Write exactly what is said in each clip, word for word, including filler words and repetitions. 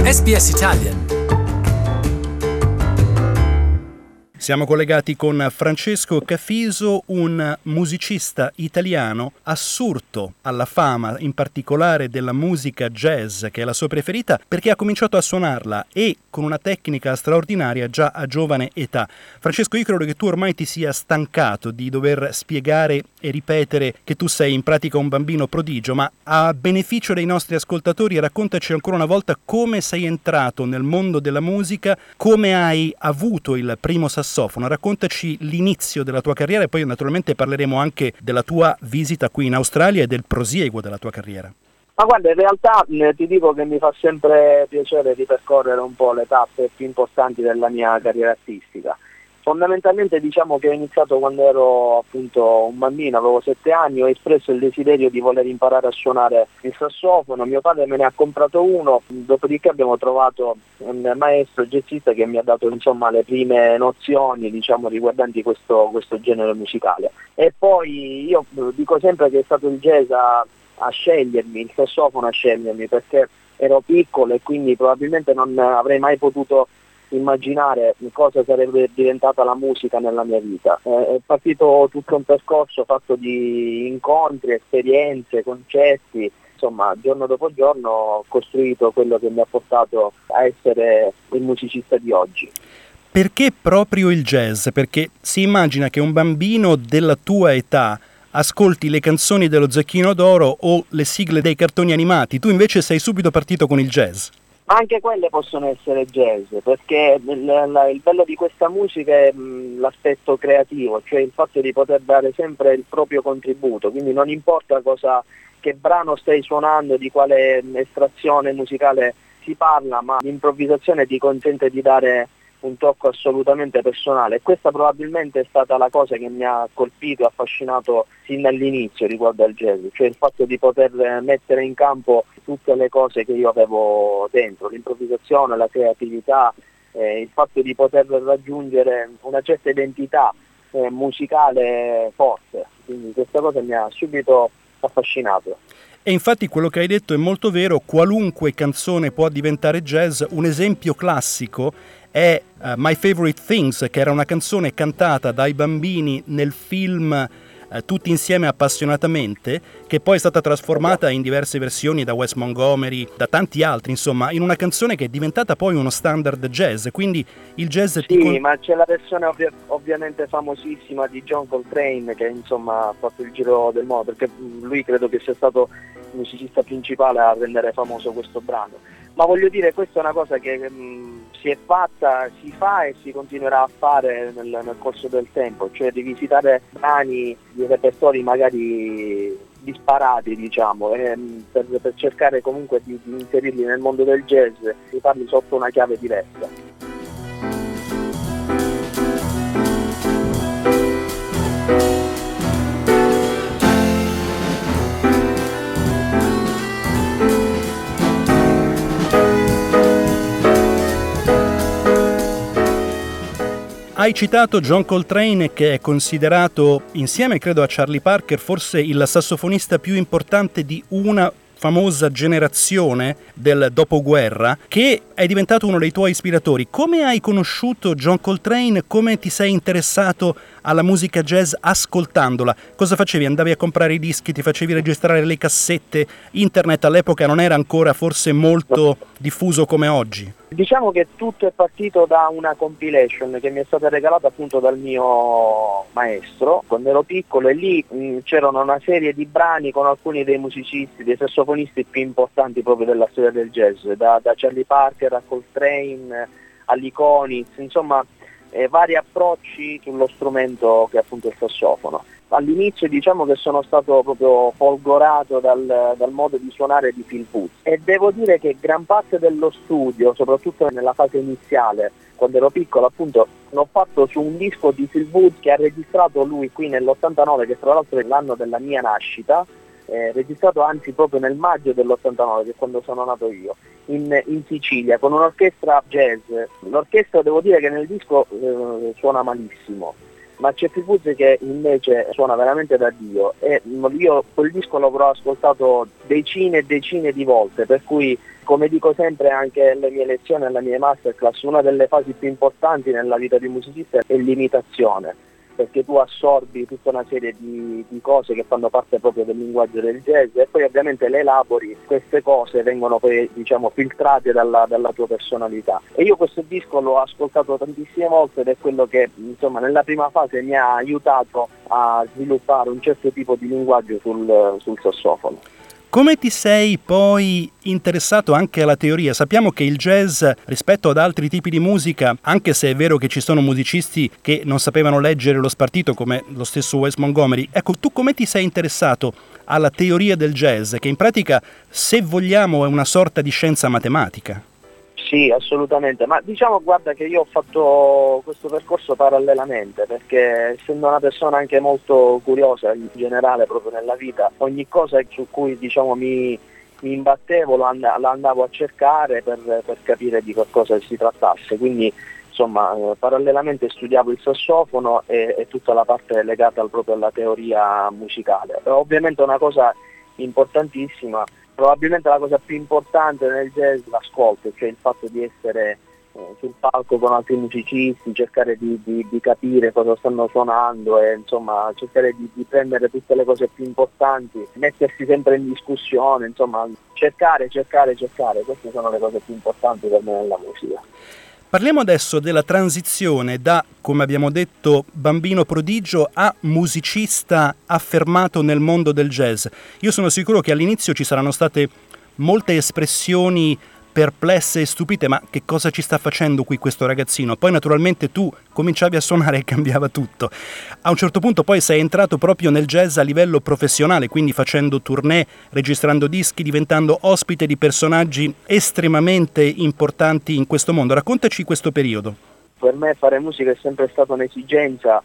S B S Italian. Siamo collegati con Francesco Cafiso, un musicista italiano assurto alla fama, in particolare della musica jazz, che è la sua preferita, perché ha cominciato a suonarla e con una tecnica straordinaria già a giovane età. Francesco, io credo che tu ormai ti sia stancato di dover spiegare e ripetere che tu sei in pratica un bambino prodigio, ma a beneficio dei nostri ascoltatori raccontaci ancora una volta come sei entrato nel mondo della musica, come hai avuto il primo sassofono. Raccontaci l'inizio della tua carriera e poi naturalmente parleremo anche della tua visita qui in Australia e del prosieguo della tua carriera. Ma guarda, in realtà eh, ti dico che mi fa sempre piacere ripercorrere un po' le tappe più importanti della mia carriera artistica. Fondamentalmente diciamo che ho iniziato quando ero appunto un bambino, avevo sette anni, ho espresso il desiderio di voler imparare a suonare il sassofono, mio padre me ne ha comprato uno, dopodiché abbiamo trovato un maestro jazzista che mi ha dato insomma le prime nozioni diciamo riguardanti questo, questo genere musicale. E poi io dico sempre che è stato il jazz a, a scegliermi, il sassofono a scegliermi, perché ero piccolo e quindi probabilmente non avrei mai potuto immaginare cosa sarebbe diventata la musica nella mia vita. È partito tutto un percorso fatto di incontri, esperienze, concetti, insomma giorno dopo giorno ho costruito quello che mi ha portato a essere il musicista di oggi. Perché proprio il jazz? Perché si immagina che un bambino della tua età ascolti le canzoni dello Zecchino d'Oro o le sigle dei cartoni animati, tu invece sei subito partito con il jazz. Ma anche quelle possono essere jazz, perché il, il bello di questa musica è mh, l'aspetto creativo, cioè il fatto di poter dare sempre il proprio contributo, quindi non importa cosa, che brano stai suonando, di quale estrazione musicale si parla, ma l'improvvisazione ti consente di dare un tocco assolutamente personale e questa probabilmente è stata la cosa che mi ha colpito e affascinato sin dall'inizio riguardo al jazz, cioè il fatto di poter mettere in campo tutte le cose che io avevo dentro, l'improvvisazione, la creatività, eh, il fatto di poter raggiungere una certa identità eh, musicale forte, quindi questa cosa mi ha subito affascinato. E infatti quello che hai detto è molto vero, qualunque canzone può diventare jazz. Un esempio classico è uh, My Favorite Things, che era una canzone cantata dai bambini nel film uh, Tutti insieme appassionatamente, che poi è stata trasformata in diverse versioni da Wes Montgomery, da tanti altri, insomma, in una canzone che è diventata poi uno standard jazz, quindi il jazz... Sì, ti con... ma c'è la versione ovvi- ovviamente famosissima di John Coltrane che insomma ha fatto il giro del mondo, perché lui credo che sia stato il musicista principale a rendere famoso questo brano. Ma voglio dire, questa è una cosa che mh, si è fatta, si fa e si continuerà a fare nel, nel corso del tempo, cioè rivisitare brani di repertori magari disparati, diciamo, e, mh, per, per cercare comunque di, di inserirli nel mondo del jazz, di farli sotto una chiave diversa. Hai citato John Coltrane, che è considerato, insieme credo a Charlie Parker, forse il sassofonista più importante di una famosa generazione del dopoguerra, che è diventato uno dei tuoi ispiratori. Come hai conosciuto John Coltrane? Come ti sei interessato alla musica jazz ascoltandola? Cosa facevi? Andavi a comprare i dischi, ti facevi registrare le cassette? Internet all'epoca non era ancora forse molto diffuso come oggi. Diciamo che tutto è partito da una compilation che mi è stata regalata appunto dal mio maestro quando ero piccolo, e lì mh, c'erano una serie di brani con alcuni dei musicisti, dei sassofonisti più importanti proprio della storia del jazz, da, da Charlie Parker a Coltrane a Lee Konitz, insomma eh, vari approcci sullo strumento che è appunto il sassofono. All'inizio diciamo che sono stato proprio folgorato dal, dal modo di suonare di Phil Woods, e devo dire che gran parte dello studio, soprattutto nella fase iniziale, quando ero piccolo appunto, l'ho fatto su un disco di Phil Woods che ha registrato lui qui nell'ottantanove, che tra l'altro è l'anno della mia nascita, eh, registrato anzi proprio nel maggio dell'ottantanove, che è quando sono nato io, in, in Sicilia, con un'orchestra jazz. L'orchestra devo dire che nel disco eh, suona malissimo. ma c'è Fifuzzi che invece suona veramente da Dio, e io quel disco l'avrò ascoltato decine e decine di volte, per cui, come dico sempre anche alle mie lezioni, alle mie masterclass, una delle fasi più importanti nella vita di un musicista è l'imitazione, perché tu assorbi tutta una serie di, di cose che fanno parte proprio del linguaggio del jazz e poi ovviamente le elabori, queste cose vengono poi, diciamo, filtrate dalla, dalla tua personalità. E io questo disco l'ho ascoltato tantissime volte ed è quello che, insomma, nella prima fase mi ha aiutato a sviluppare un certo tipo di linguaggio sul, sul sassofono. Come ti sei poi interessato anche alla teoria? Sappiamo che il jazz, rispetto ad altri tipi di musica, anche se è vero che ci sono musicisti che non sapevano leggere lo spartito, come lo stesso Wes Montgomery, ecco, tu come ti sei interessato alla teoria del jazz, che in pratica, se vogliamo, è una sorta di scienza matematica? Sì, assolutamente, ma diciamo, guarda, che io ho fatto questo percorso parallelamente, perché essendo una persona anche molto curiosa in generale proprio nella vita, ogni cosa su cui, diciamo, mi, mi imbattevo la and- andavo a cercare per, per capire di qualcosa si trattasse, quindi insomma eh, parallelamente studiavo il sassofono e, e tutta la parte legata al, proprio alla teoria musicale. Però, ovviamente una cosa importantissima, probabilmente la cosa più importante nel jazz, l'ascolto, cioè il fatto di essere eh, sul palco con altri musicisti, cercare di, di, di capire cosa stanno suonando e insomma cercare di, di prendere tutte le cose più importanti, mettersi sempre in discussione, insomma cercare, cercare, cercare, queste sono le cose più importanti per me nella musica. Parliamo adesso della transizione da, come abbiamo detto, bambino prodigio a musicista affermato nel mondo del jazz. Io sono sicuro che all'inizio ci saranno state molte espressioni perplesse e stupite, ma che cosa ci sta facendo qui questo ragazzino? Poi naturalmente tu cominciavi a suonare e cambiava tutto. A un certo punto poi sei entrato proprio nel jazz a livello professionale, quindi facendo tournée, registrando dischi, diventando ospite di personaggi estremamente importanti in questo mondo. Raccontaci questo periodo. Per me fare musica è sempre stata un'esigenza,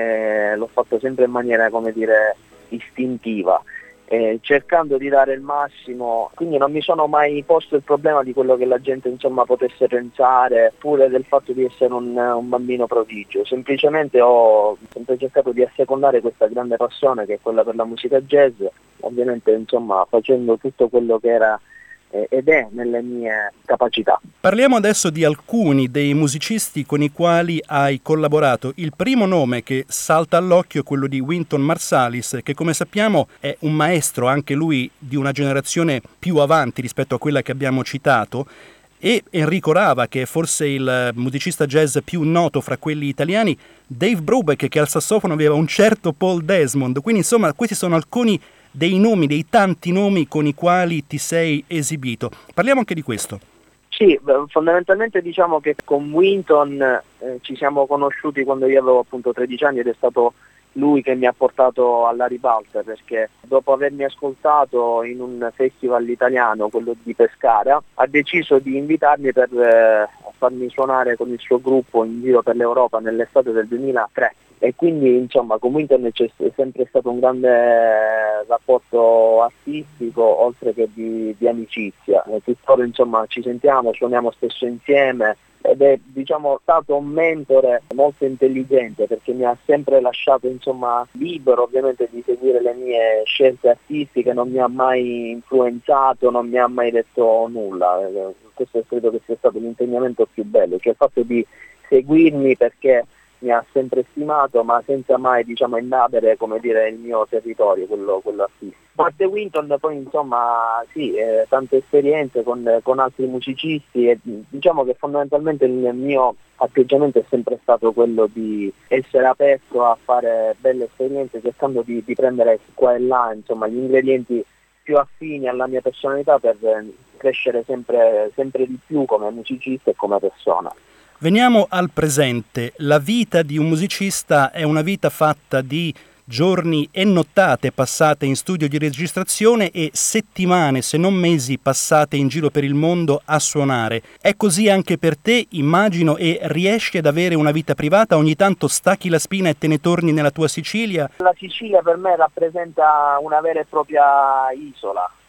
e l'ho fatto sempre in maniera, come dire, istintiva. Eh, cercando di dare il massimo, quindi non mi sono mai posto il problema di quello che la gente insomma potesse pensare, pure del fatto di essere un, un bambino prodigio. Semplicemente ho sempre cercato di assecondare questa grande passione che è quella per la musica jazz, ovviamente insomma facendo tutto quello che era ed è nelle mie capacità. Parliamo adesso di alcuni dei musicisti con i quali hai collaborato. Il primo nome che salta all'occhio è quello di Wynton Marsalis, che come sappiamo è un maestro, anche lui di una generazione più avanti rispetto a quella che abbiamo citato, e Enrico Rava, che è forse il musicista jazz più noto fra quelli italiani, Dave Brubeck, che al sassofono aveva un certo Paul Desmond. Quindi insomma questi sono alcuni dei nomi, dei tanti nomi con i quali ti sei esibito. Parliamo anche di questo. Sì, fondamentalmente diciamo che con Wynton eh, ci siamo conosciuti quando io avevo appunto tredici anni ed è stato lui che mi ha portato alla ribalta, perché dopo avermi ascoltato in un festival italiano, quello di Pescara, ha deciso di invitarmi per eh, farmi suonare con il suo gruppo in giro per l'Europa nell'estate del duemilatré. E quindi insomma con Wynton c'è sempre stato un grande rapporto artistico oltre che di, di amicizia, e tuttora insomma ci sentiamo, suoniamo spesso insieme ed è diciamo stato un mentore molto intelligente, perché mi ha sempre lasciato insomma libero ovviamente di seguire le mie scelte artistiche, non mi ha mai influenzato, non mi ha mai detto nulla. Questo credo che sia stato l'insegnamento più bello, cioè il fatto di seguirmi perché mi ha sempre stimato, ma senza mai diciamo invadere, come dire, il mio territorio, quello, quello artistico. A parte Wynton poi insomma sì, eh, tante esperienze con, con altri musicisti e diciamo che fondamentalmente il mio atteggiamento è sempre stato quello di essere aperto a fare belle esperienze, cercando di, di prendere qua e là insomma gli ingredienti più affini alla mia personalità per crescere sempre, sempre di più come musicista e come persona. Veniamo al presente. La vita di un musicista è una vita fatta di giorni e nottate passate in studio di registrazione e settimane, se non mesi, passate in giro per il mondo a suonare. È così anche per te, immagino, e riesci ad avere una vita privata? Ogni tanto stacchi la spina e te ne torni nella tua Sicilia? La Sicilia per me rappresenta una vera e propria isola.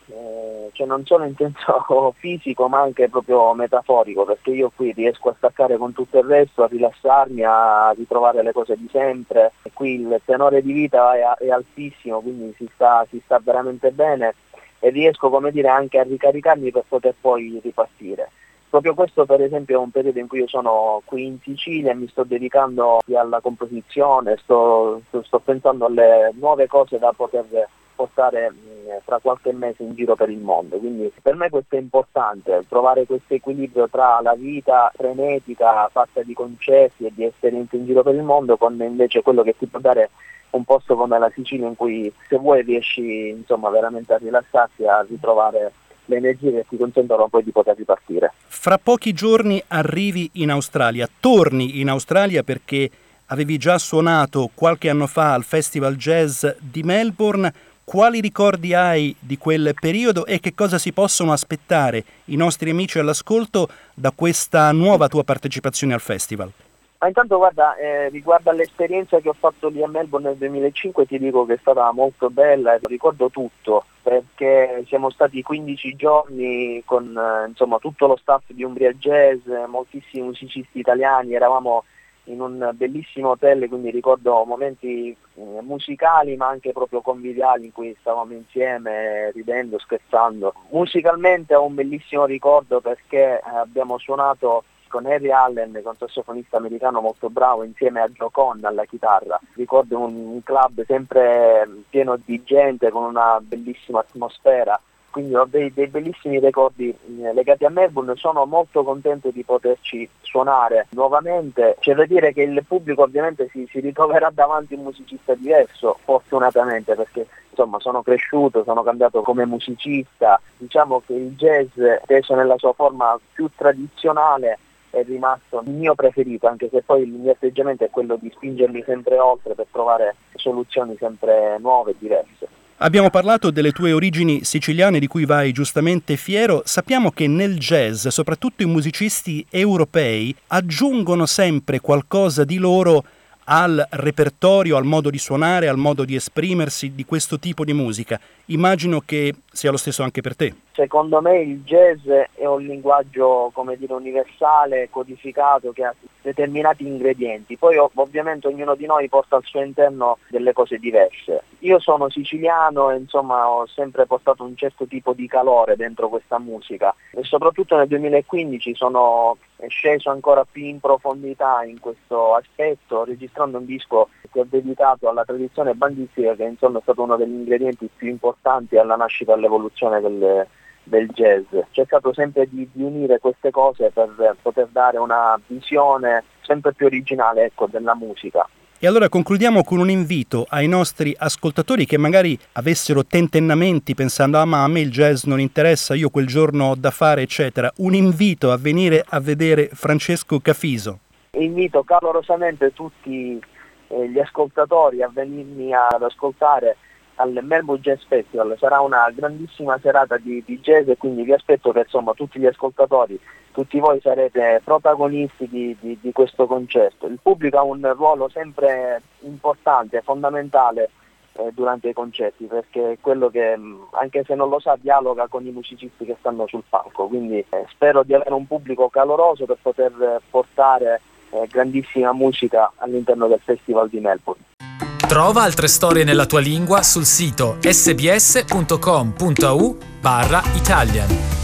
eh, cioè non solo in senso fisico ma anche proprio metaforico, perché io qui riesco a staccare con tutto il resto, a rilassarmi, a ritrovare le cose di sempre. E qui il tenore di vita è, è altissimo, quindi si sta, si sta veramente bene e riesco, come dire, anche a ricaricarmi per poter poi ripartire. Proprio questo per esempio è un periodo in cui io sono qui in Sicilia e mi sto dedicando alla composizione, sto, sto pensando alle nuove cose da poter portare mh, fra qualche mese in giro per il mondo. Quindi per me questo è importante, trovare questo equilibrio tra la vita frenetica fatta di concerti e di esperienze in giro per il mondo con invece quello che ti può dare un posto come la Sicilia, in cui se vuoi riesci insomma veramente a rilassarti, a ritrovare le energie che ti consentono poi di poter ripartire. Fra pochi giorni arrivi in Australia, torni in Australia perché avevi già suonato qualche anno fa al Festival Jazz di Melbourne. Quali ricordi hai di quel periodo e che cosa si possono aspettare i nostri amici all'ascolto da questa nuova tua partecipazione al festival? Ma intanto guarda, eh, riguardo all'esperienza che ho fatto lì a Melbourne nel duemilacinque, ti dico che è stata molto bella e ricordo tutto, perché siamo stati quindici giorni con eh, insomma tutto lo staff di Umbria Jazz, moltissimi musicisti italiani, eravamo in un bellissimo hotel, quindi ricordo momenti eh, musicali ma anche proprio conviviali in cui stavamo insieme ridendo, scherzando. Musicalmente ho un bellissimo ricordo perché eh, abbiamo suonato con Harry Allen, con sassofonista americano molto bravo, insieme a Joe Conn alla chitarra. Ricordo un, un club sempre pieno di gente con una bellissima atmosfera, quindi ho dei, dei bellissimi ricordi eh, legati a Melbourne. Sono molto contento di poterci suonare nuovamente. C'è da dire che il pubblico ovviamente si, si ritroverà davanti a un musicista diverso, fortunatamente, perché insomma sono cresciuto, sono cambiato come musicista. Diciamo che il jazz, teso nella sua forma più tradizionale, è rimasto il mio preferito, anche se poi il mio atteggiamento è quello di spingermi sempre oltre per trovare soluzioni sempre nuove e diverse. Abbiamo parlato delle tue origini siciliane di cui vai giustamente fiero. Sappiamo che nel jazz, soprattutto i musicisti europei, aggiungono sempre qualcosa di loro al repertorio, al modo di suonare, al modo di esprimersi di questo tipo di musica. Immagino che sia lo stesso anche per te. Secondo me il jazz è un linguaggio, come dire, universale, codificato, che ha determinati ingredienti. Poi ov- ovviamente ognuno di noi porta al suo interno delle cose diverse. Io sono siciliano e insomma ho sempre portato un certo tipo di calore dentro questa musica e soprattutto nel duemilaquindici sono sceso ancora più in profondità in questo aspetto, registrando un disco che ho dedicato alla tradizione bandistica, che insomma è stato uno degli ingredienti più importanti alla nascita e all'evoluzione del, del jazz. Ho cercato sempre di, di unire queste cose per poter dare una visione sempre più originale, ecco, della musica. E allora concludiamo con un invito ai nostri ascoltatori che magari avessero tentennamenti pensando ah ma a me il jazz non interessa, io quel giorno ho da fare eccetera, un invito a venire a vedere Francesco Cafiso. Invito calorosamente tutti eh, gli ascoltatori a venirmi ad ascoltare al Melbourne Jazz Festival. Sarà una grandissima serata di, di jazz e quindi vi aspetto che insomma tutti gli ascoltatori, tutti voi sarete protagonisti di, di, di questo concerto. Il pubblico ha un ruolo sempre importante, fondamentale eh, durante i concerti, perché è quello che, anche se non lo sa, dialoga con i musicisti che stanno sul palco, quindi eh, spero di avere un pubblico caloroso per poter portare eh, grandissima musica all'interno del Festival di Melbourne. Trova altre storie nella tua lingua sul sito sbs punto com punto a u barra Italian.